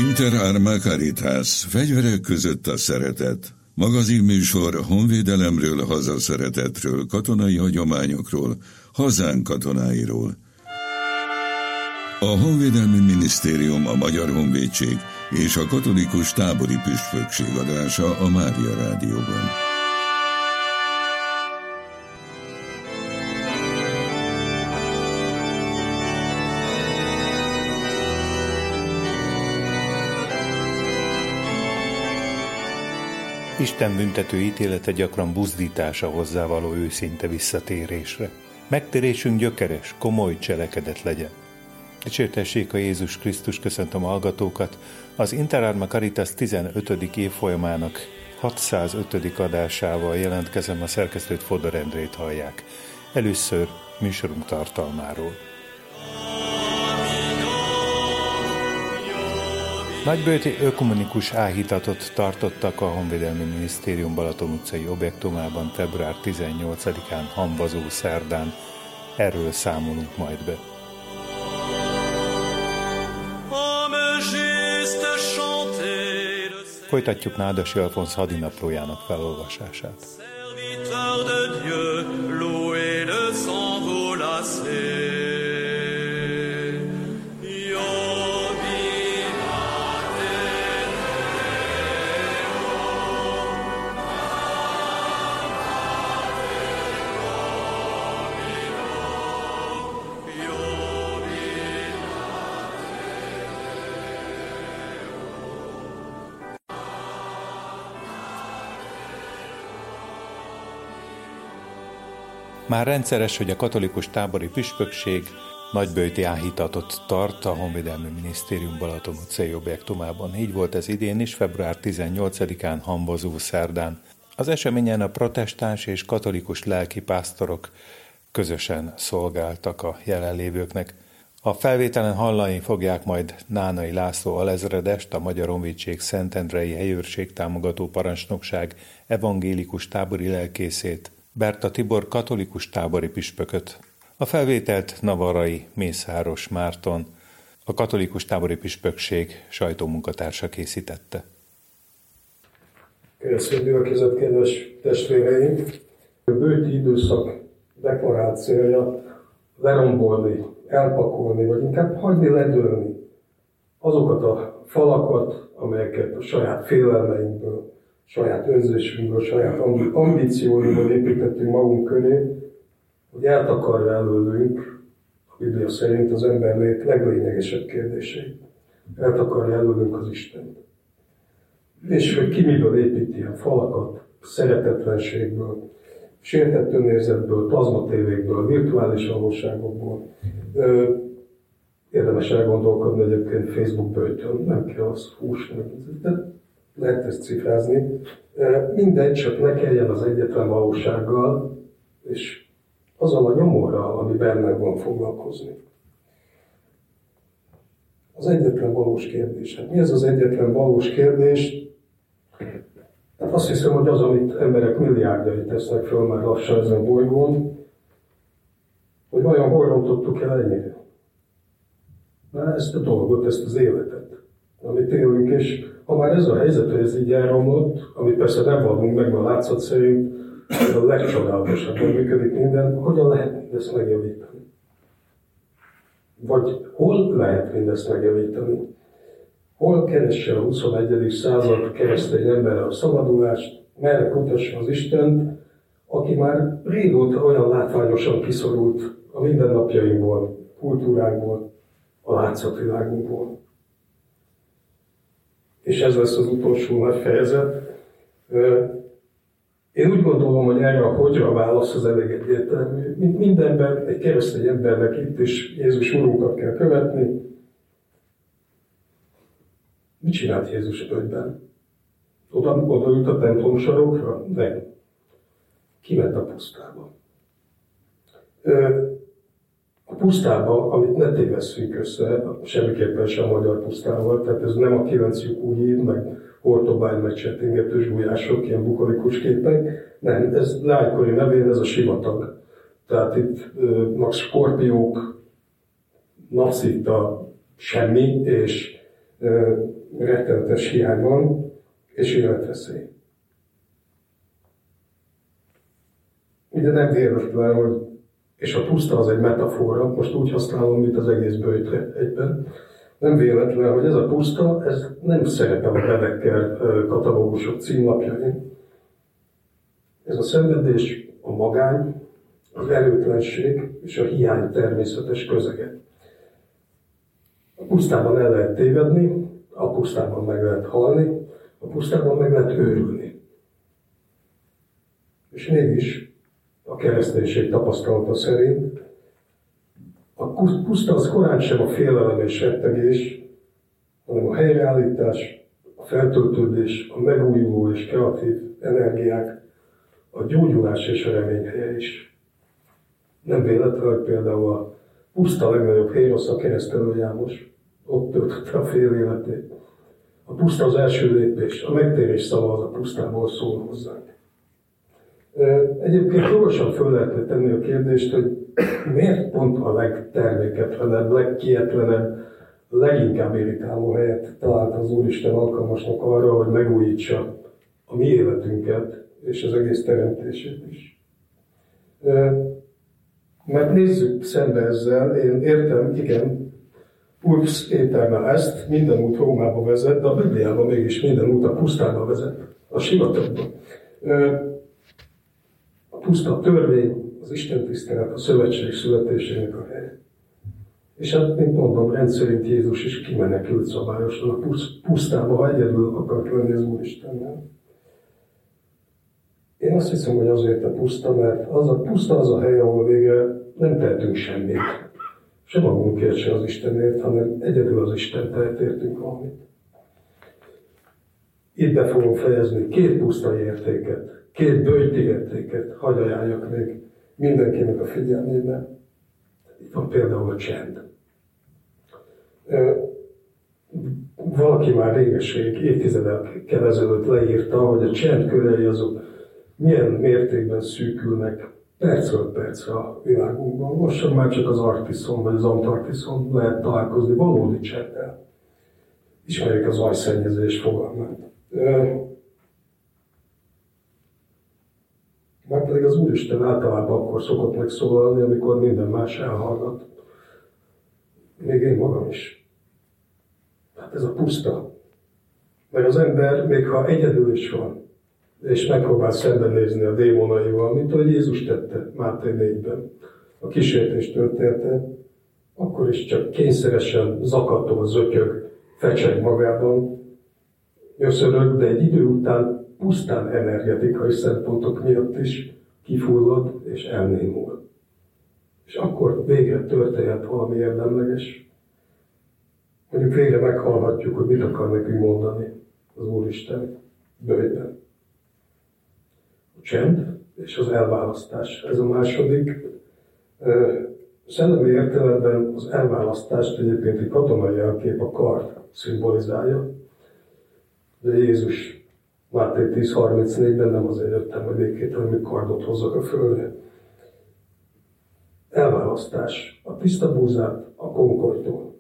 Inter Arma Caritas, fegyverek között a szeretet. Magazinműsor honvédelemről, hazaszeretetről, katonai hagyományokról, hazánk katonáiról. A Honvédelmi Minisztérium, a Magyar Honvédség és a Katolikus Tábori Püspökség adása a Mária Rádióban. Isten büntető ítélete gyakran buzdítása hozzá való őszinte visszatérésre. Megtérésünk gyökeres, komoly cselekedet legyen. Dicsértessék a Jézus Krisztus, köszöntöm a hallgatókat. Az Inter Arma Caritas 15. évfolyamának 605. adásával jelentkezem, a szerkesztőt, Fodor Endrét hallják. Először műsorunk tartalmáról. Nagybőti ökumenikus áhítatot tartottak a Honvédelmi Minisztérium Balaton utcai objektumában február 18-án, Hamvazó szerdán. Erről számolunk majd be. Folytatjuk Nádasi Alfonz hadinaplójának felolvasását. Már rendszeres, hogy a Katolikus Tábori Püspökség nagybőti áhítatot tart a Honvédelmi Minisztérium Balaton utcai objektumában. Így volt ez idén is, február 18-án, Hamvazó szerdán. Az eseményen a protestáns és katolikus lelkipásztorok közösen szolgáltak a jelenlévőknek. A felvételen hallani fogják majd Nánai László alezredest, a Magyar Honvédség Szentendrei Helyőrség támogató parancsnokság evangélikus tábori lelkészét, Berta Tibor katolikus tábori püspököt. A felvételt Navarai Mészáros Márton, a katolikus tábori püspökség sajtómunkatársa készítette. Keresztény gyülekezet, kedves testvéreim! A bőti időszak deklarált célja lerombolni, elpakolni, vagy inkább hagyni ledőlni azokat a falakat, amelyeket a saját félelmeinkből, saját önzésünkből, saját ambícióinkból építettünk magunk köré, hogy eltakarja előlünk a Biblia szerint az ember lét leglényegesebb kérdéseit. Eltakarja előlünk az Istent. És hogy ki miből épít ilyen falakat, szeretetlenségből, sértett önérzetből, plazmatévékből, virtuális valóságokból. Érdemes elgondolkodni egyébként Facebook böjtön, nem kell az húsnak, de lehet ezt cifrázni. Mindegy, csak ne kelljen az egyetlen valósággal, és azzal a nyomorral, ami benned van, foglalkozni. Az egyetlen valós kérdés. Hát mi ez az egyetlen valós kérdés? Hát azt hiszem, hogy az, amit emberek milliárdjai tesznek föl már lassan ezen a bolygón, hogy vajon hol rontottuk el ennyire? Már ezt a dolgot, ezt az életet, amit élünk, és ha már ez a helyzet, hogy ez így elromlott, amit persze nem vallunk meg, a látszat szerint a legcsodálatosabban működik minden, hogyan lehet mindezt megjavítani? Vagy hol lehet mindezt megjavítani? Hol keresse a 21. század keresztény emberre a szabadulást, merre kutassa az Istent, aki már régóta olyan látványosan kiszorult a mindennapjainkból, kultúránkból, a látszatvilágunkból. És ez lesz az utolsó nagy fejezet. Én úgy gondolom, hogy erre a hogyra a válasz az elég egyértelmű. Mindenben, egy keresztény embernek itt is Jézus Urunkat kell követni. Mit csinált Jézus völgyben? Oda ült a templom sarokra? Nem. Kiment a pusztába. A pusztába, amit ne tévesszünk össze, semmiképpen sem a magyar pusztával, tehát ez nem a 9 lyukú híd, meg Hortobágy, meg csettingetős gulyások, ilyen bukolikus képek. Nem, ez lájkori nevén, ez a sivatag. Tehát itt max skorpiók, napszita semmi, és rettenetes hiány van, és életveszély. Ugye nem véletlen, hogy, és a puszta az egy metafora, most úgy használom, mint az egész böjtre egyben, nem véletlen, hogy ez a puszta, ez nem szerepel a Bedecker katalógusok címlapjain. Ez a szenvedés, a magány, az erőtlenség és a hiány természetes közege. A pusztában el lehet tévedni, a pusztában meg lehet halni, a pusztában meg lehet őrülni. És mégis a kereszténység tapasztalata szerint a puszta az korán sem a félelem és rettegés, hanem a helyreállítás, a feltöltődés, a megújuló és kreatív energiák, a gyógyulás és a remény helye is. Nem véletlen, hogy például a puszta legnagyobb hérosz a Keresztelő János, ott töltötte a fél életét. A puszta az első lépés, a megtérés szava az a pusztából szól hozzánk. Egyébként jogosan föl lehetne tenni a kérdést, hogy miért pont a legterméketlenebb, legkietlenebb, leginkább irritáló helyet talált az Úristen alkalmasnak arra, hogy megújítsa a mi életünket és az egész teremtését is. Mert nézzük szembe ezzel, én értem, igen, Ursz ételmel ezt, minden út Rómába vezet, de a Bibliában mégis minden út a pusztába vezet, a sivatagba. A puszta törvény, az Isten tisztelet, a szövetség születésének a helye. És hát, mint mondom, rendszerint Jézus is kimenekült szabályosan a pusztába, ha egyedül akart lenni az Úristennel. Én azt hiszem, hogy azért a puszta, mert a puszta az a hely, ahol végre nem tehetünk semmit. Sem magunkért, se az Istenért, hanem egyedül az Isten tehet értünk valamit. Itt be fogom fejezni 2 pusztai értéket, 2 böjti értéket, hadd ajánljak még mindenkinek a figyelmében. Itt van például a csend. Valaki már réges-rég, évtizedekkel ezelőtt leírta, hogy a csend körei azok milyen mértékben szűkülnek percről percre a világunkban. Most sem már csak az Arktiszon vagy az Antarktiszon lehet találkozni valódi csenddel. Ismerjük az zajszennyezés fogalmát. Már pedig az Úristen általában akkor szokott megszólalni, amikor minden más elhallgat. Még én magam is. Hát ez a puszta. Meg az ember, még ha egyedül is van, és megpróbál szembenézni a démonaival, mint ahogy Jézus tette Máté 4-ben, a kísértés története, akkor is csak kényszeresen zakatol, zötyög, fecseg magában, nyöszörög, de egy idő után pusztán energetikai szempontok miatt is kifullad és elnémul. És akkor végre történhet valami érdemleges. Mondjuk végre meghallhatjuk, hogy mit akar nekünk mondani az Úristen bőjben. A csend és az elválasztás. Ez a második. Szellemi értelemben az elválasztást egyébként egy katonai jelkép, a kard szimbolizálja. De Jézus Máté 10.34-ben nem azért jöttem a békét, hanem kardot hozzak a földre. Elválasztás. A tiszta búzát a konkolytól.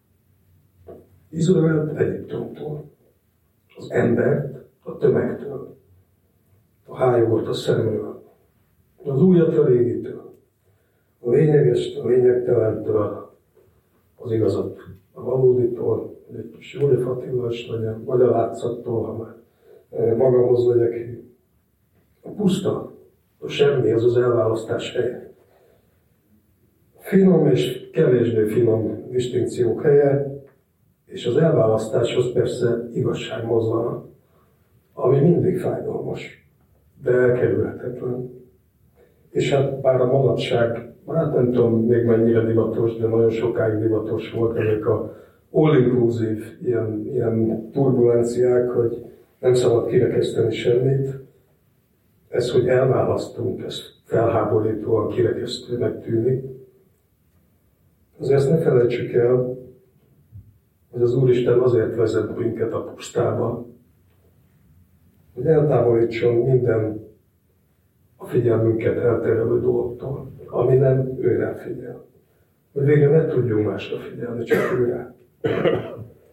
Izraelt Egyiptomtól. Az embert a tömegtől. A hályogot a szemről. Az újat a régitől. A lényegest a lényegtelentől. Az igazat a valóditól. Egy kis József Attila is legyen, vagy a látszattól, ha már magamhoz legyek hű. A puszta, a semmi, az az elválasztás helye. Finom és kevésbé finom distinkciók helye, és az elválasztáshoz persze igazságmozzana, ami mindig fájdalmas, de elkerülhetetlen. És hát bár a manapság, hát nem tudom még mennyire divatos, de nagyon sokáig divatos volt ezek a all-inclusive ilyen turbulenciák, hogy nem szabad kirekeszteni semmit. Ez, hogy elválasztunk, ez felháborítóan kirekesztőnek tűnik. Azért ezt ne felejtsük el, hogy az Úristen azért vezet minket a pusztába, hogy eltávolítson minden a figyelmünket elterelő dologtól, ami nem őre figyel. Hogy végre ne tudjunk másra figyelni, csak őre.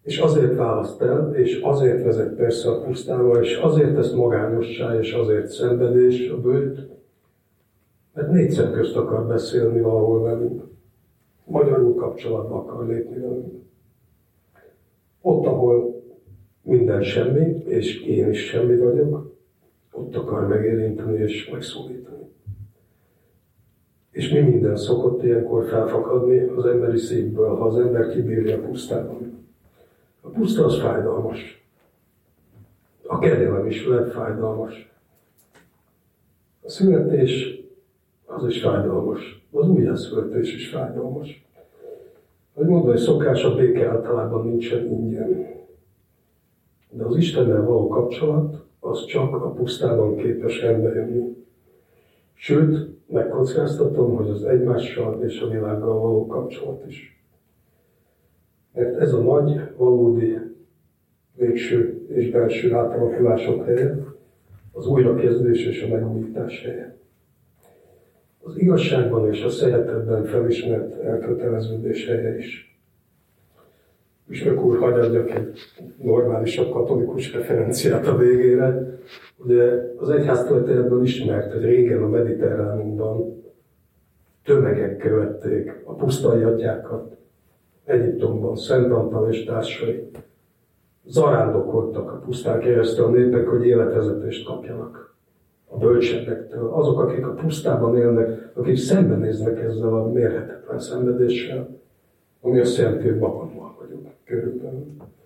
És azért választ el, és azért vezet persze a pusztába, és azért tesz magányossá, és azért szenvedés a bőjt, mert négy szem közt akar beszélni valahol velünk. Magyarul kapcsolatba akar lépni velünk. Ott, ahol minden semmi, és én is semmi vagyok, ott akar megérinteni és megszólítani. És mi minden szokott ilyenkor felfakadni az emberi szívből, ha az ember kibírja a pusztában. A puszta az fájdalmas. A kegyelem is lehet fájdalmas. A születés az is fájdalmas. Az újjászületés is fájdalmas. Hogy mondani szokás, a béke általában nincsen ingyen. De az Istennel való kapcsolat az csak a pusztában képes rendbe jönni. Sőt, megkockáztatom, hogy az egymással és a világgal való kapcsolat is. Mert ez a nagy, valódi, végső és belső átalakulások helye, az újrakezdés és a megújítás helye. Az igazságban és a szeretetben felismert elköteleződés helye is. Püspök úr, hadd adjak egy normálisabb katolikus referenciát a végére. Ugye az egyháztörténetből ismert, hogy régen a Mediterránumban tömegek követték a pusztai atyákat, Egyiptomban Szent Antal és társai. Zarándokoltak a pusztán keresztül a népek, hogy életvezetést kapjanak a bölcsebbektől. Azok, akik a pusztában élnek, akik szembenéznek ezzel a mérhetetlen szenvedéssel, ami azt jelenti, hogy magammal vagyok körülbelül.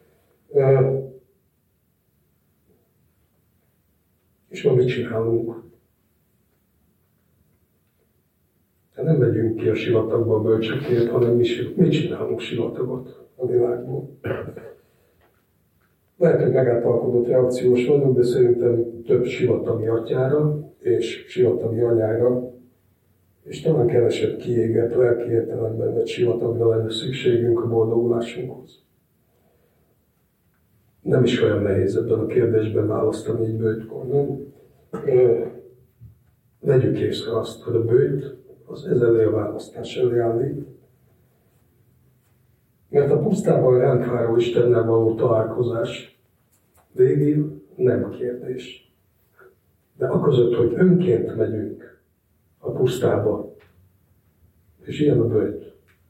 És ma mit csinálunk? Nem megyünk ki a sivatagba a bölcsökért, hanem mi csinálunk sivatagot a világból. Lehet, hogy megáltalkodott reakciós vagyok, de szerintem több sivatagi atyára és sivatagi anyára, és talán kevesebb kiégett lelki értelemben egy sivatagra lenne szükségünk a boldogulásunkhoz. Nem is olyan nehéz ebben a kérdésben választani így bőjtkor, nem? Vegyük észre azt, hogy a bőjt az ez elé a választás elé állít. Mert a pusztában ránk váró Istennel való találkozás végül nem kérdés. De aközött, hogy önként megyünk a pusztába, és ilyen a bőjt,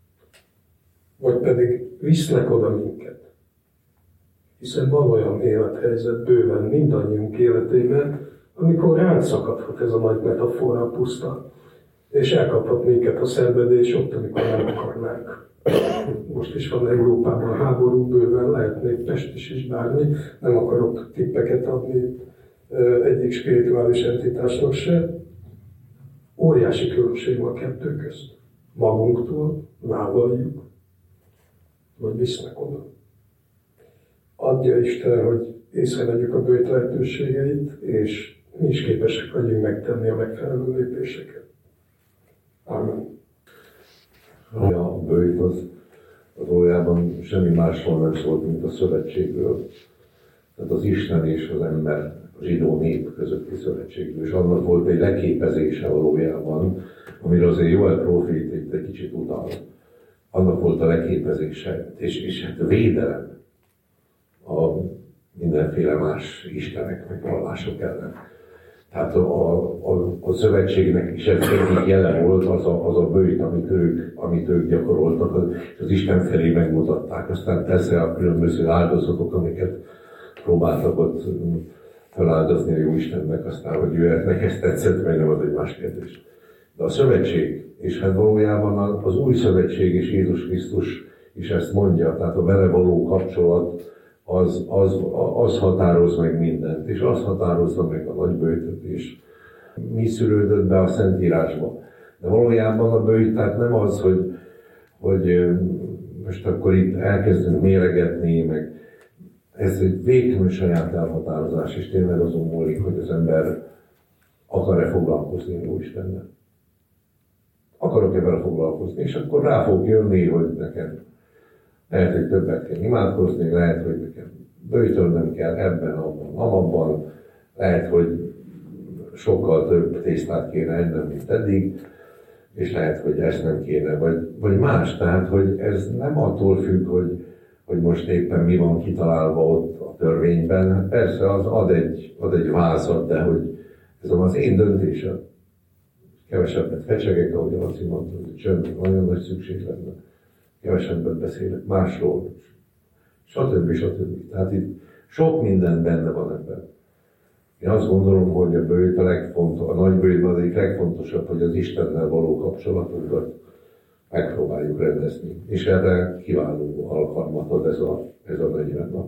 vagy pedig visznek oda minket. Hiszen van olyan élethelyzet bőven mindannyiunk életében, amikor ránk szakadhat ez a nagy metafora, a puszta, és elkaphat minket a szenvedés ott, amikor nem akarnánk. Most is van Európában háború, bőven lehet még Pest is bármi, nem akarok tippeket adni egyik spirituális entitásnak se. Óriási különbség van a kettő közt. Magunktól vállaljuk, vagy visznek oda. Adja Isten, hogy észrevegyük a bőjt lehetőségeit, és mi is képesek vagyunk megtenni a megfelelő lépéseket. Amen. A bőjt az valójában semmi másról nem szólt, mint a szövetségről. Tehát az Isten és az ember, a zsidó nép közötti szövetségről. És annak volt egy leképezése valójában, amiről azért Joel prófét itt egy kicsit utal. Annak volt a leképezése, és hát védelem a mindenféle más istenek, meg vallások ellen. Tehát a szövetségnek is ez egyik jele volt, az a bőjt, amit ők gyakoroltak, és az Isten felé megmutatták. Aztán persze a különböző áldozatok, amiket próbáltak ott feláldozni a Jóistennek, aztán, hogy őnek ezt tetszett, vagy nem, az egy más kérdés. De a szövetség, és hát valójában az új szövetség és Jézus Krisztus is ezt mondja, tehát a vele való kapcsolat, az határoz meg mindent, és az határozza meg a nagybőjtöt is. Mi szülődött be a Szentírásba? De valójában a bőjt, tehát nem az, hogy most akkor itt elkezdünk méregetni, meg ez egy végtelenül saját elhatározás, és tényleg azon múlik, hogy az ember akar-e foglalkozni Jóistennel. Akarok-e vele foglalkozni, és akkor rá fog jönni, hogy nekem lehet, hogy többet kell imádkozni, lehet, hogy nekem böjtölnöm kell ebben, abban, lehet, hogy sokkal több tésztát kéne ennem, mint eddig, és lehet, hogy ezt nem kéne, vagy más. Tehát, hogy ez nem attól függ, hogy most éppen mi van kitalálva ott a törvényben. Persze az ad egy vázat, de hogy ez az én döntésem. Kevesebbet fecsegek, ahogy Laci mondta, hogy csöndben nagyon nagy szükség lenne. Kevesebbet beszélek másról, stb. Tehát itt sok minden benne van ebben. Én azt gondolom, hogy a bőjt a nagy bőjtben az egyik legfontosabb, hogy az Istennel való kapcsolatunkat megpróbáljuk rendezni. És erre kiváló alkalmat ad ez a 40 nap.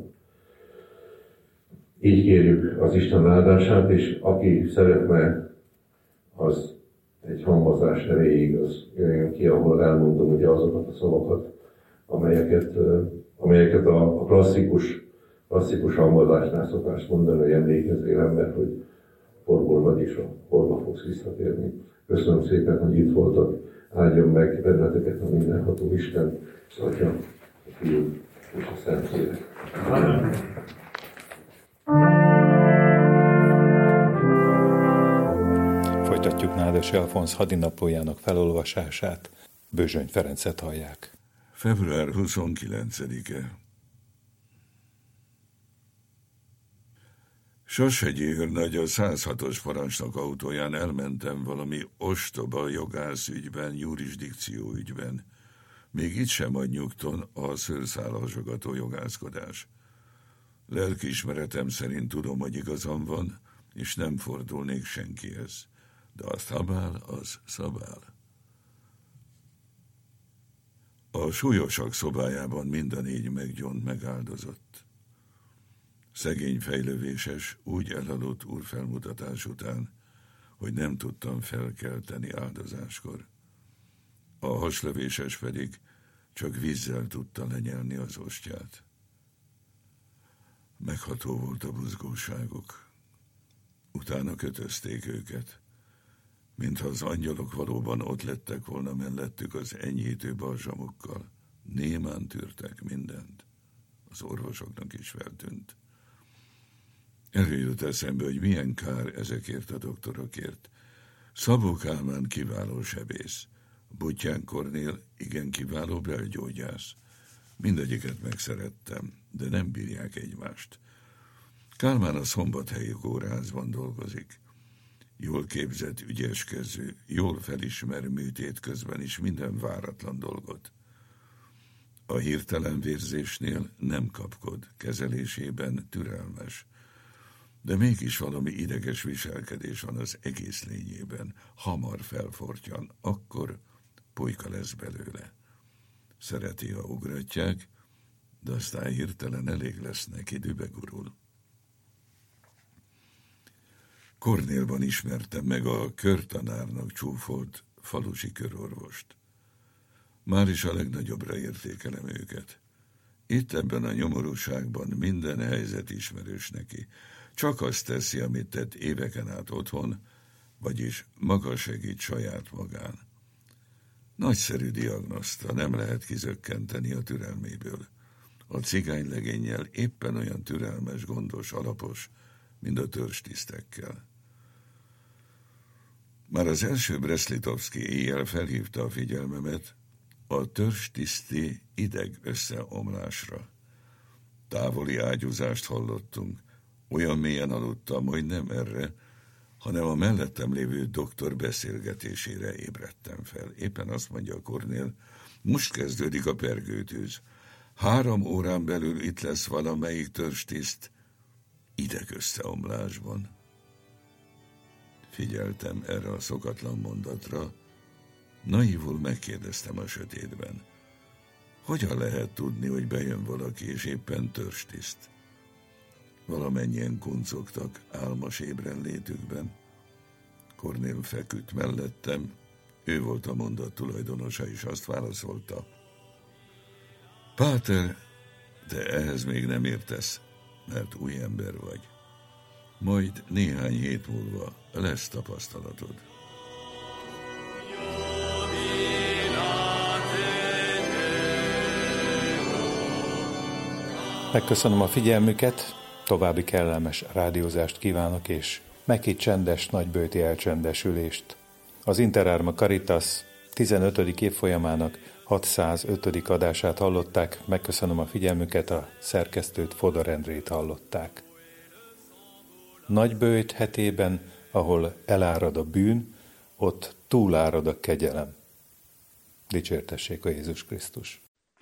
Így kérjük az Isten áldását, és aki szeretne, az egy hamvazás erejéig az jöjjön ki, ahol elmondom ugye azokat a szavakat, amelyeket a klasszikus hamvazásnál szokás mondani, hogy emlékezzél ember, hogy porból vagy és a porba fogsz visszatérni. Köszönöm szépen, hogy itt voltak. Áldjon meg benneteket a mindenható Isten, az Atya, a Fiú és a Szentlélek. Amen. Folytatjuk Nádas Alfonz hadinaplójának felolvasását. Bőzsöny Ferencet hallják. Február 29-e. Sashegyi őrnagy a 106-os parancsnok autóján elmentem valami ostoba jogászügyben, jurisdikció ügyben. Még itt sem ad nyugton a szőrszálhasogató jogászkodás. Lelkiismeretem szerint tudom, hogy igazam van, és nem fordulnék senkihez. De a szabál, az szabál. A súlyosak szobájában mind a 4 meggyónt, megáldozott. Szegény fejlövéses úgy elaludt úrfelmutatás után, hogy nem tudtam felkelteni áldozáskor. A haslövéses pedig csak vízzel tudta lenyelni az ostját. Megható volt a buzgóságuk. Utána kötözték őket, mintha az angyalok valóban ott lettek volna mellettük az enyhítő balzsamokkal. Némán tűrtek mindent. Az orvosoknak is feltűnt. Előjött eszembe, hogy milyen kár ezekért a doktorokért. Szabó Kálmán kiváló sebész, Buttyán Kornél igen kiváló belgyógyász. Mindegyiket megszerettem, de nem bírják egymást. Kálmán a Szombathelyi kórházban dolgozik. Jól képzett, ügyeskező, jól felismer műtét közben is minden váratlan dolgot. A hirtelen vérzésnél nem kapkod, kezelésében türelmes. De mégis valami ideges viselkedés van az egész lényében. Hamar felfortyan, akkor pulyka lesz belőle. Szereti, ha ugratják, de aztán hirtelen elég lesz neki, dübegurul. Kornélban ismertem meg a körtanárnak csúfolt falusi körorvost. Már is a legnagyobbra értékelem őket. Itt ebben a nyomorúságban minden helyzet ismerős neki. Csak azt teszi, amit tett éveken át otthon, vagyis maga segít saját magán. Nagyszerű diagnoszta, nem lehet kizökkenteni a türelméből. A cigánylegénnyel éppen olyan türelmes, gondos, alapos, mint a törstisztekkel. Már az első Breszlitovszki éjjel felhívta a figyelmemet a törstiszti ideg összeomlásra. Távoli ágyúzást hallottunk, olyan mélyen aludtam, hogy nem erre, hanem a mellettem lévő doktor beszélgetésére ébredtem fel. Éppen azt mondja a Kornél, most kezdődik a pergőtűz. 3 órán belül itt lesz valamelyik törzstiszt idegösszeomlásban. Figyeltem erre a szokatlan mondatra, naívul megkérdeztem a sötétben. Hogyan lehet tudni, hogy bejön valaki, és éppen törzstiszt? Valamennyien kuncogtak álmos ébrenlétükben. Kornél feküdt mellettem, ő volt a mondat tulajdonosa, és azt válaszolta. Páter, de ehhez még nem értesz, mert új ember vagy. Majd néhány hét múlva lesz tapasztalatod. Megköszönöm a figyelmüket, további kellemes rádiózást kívánok, és meghitt csendes nagybőti elcsendesülést. Az Inter Arma Caritas 15. évfolyamának 605. adását hallották. Megköszönöm a figyelmüket, a szerkesztőt, Fodor Endrét hallották. Nagyböjt hetében, ahol elárad a bűn, ott túlárad a kegyelem. Dicsértessék a Jézus Krisztus!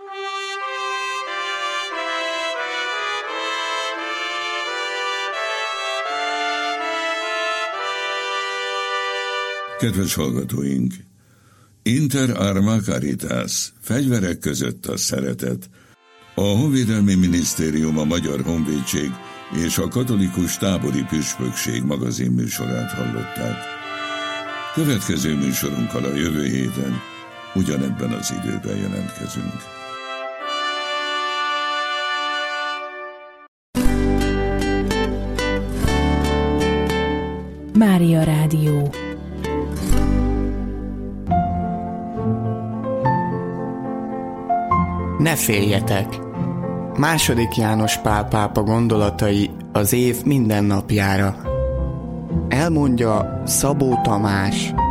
Kedves hallgatóink! Inter arma caritas, fegyverek között a szeretet. A Honvédelmi Minisztérium, a Magyar Honvédség és a Katolikus Tábori Püspökség magazin műsorát hallották. Következő műsorunkkal a jövő héten ugyanebben az időben jelentkezünk. Mária Rádió. Ne féljetek! II. János Pál pápa gondolatai az év minden napjára. Elmondja Szabó Tamás.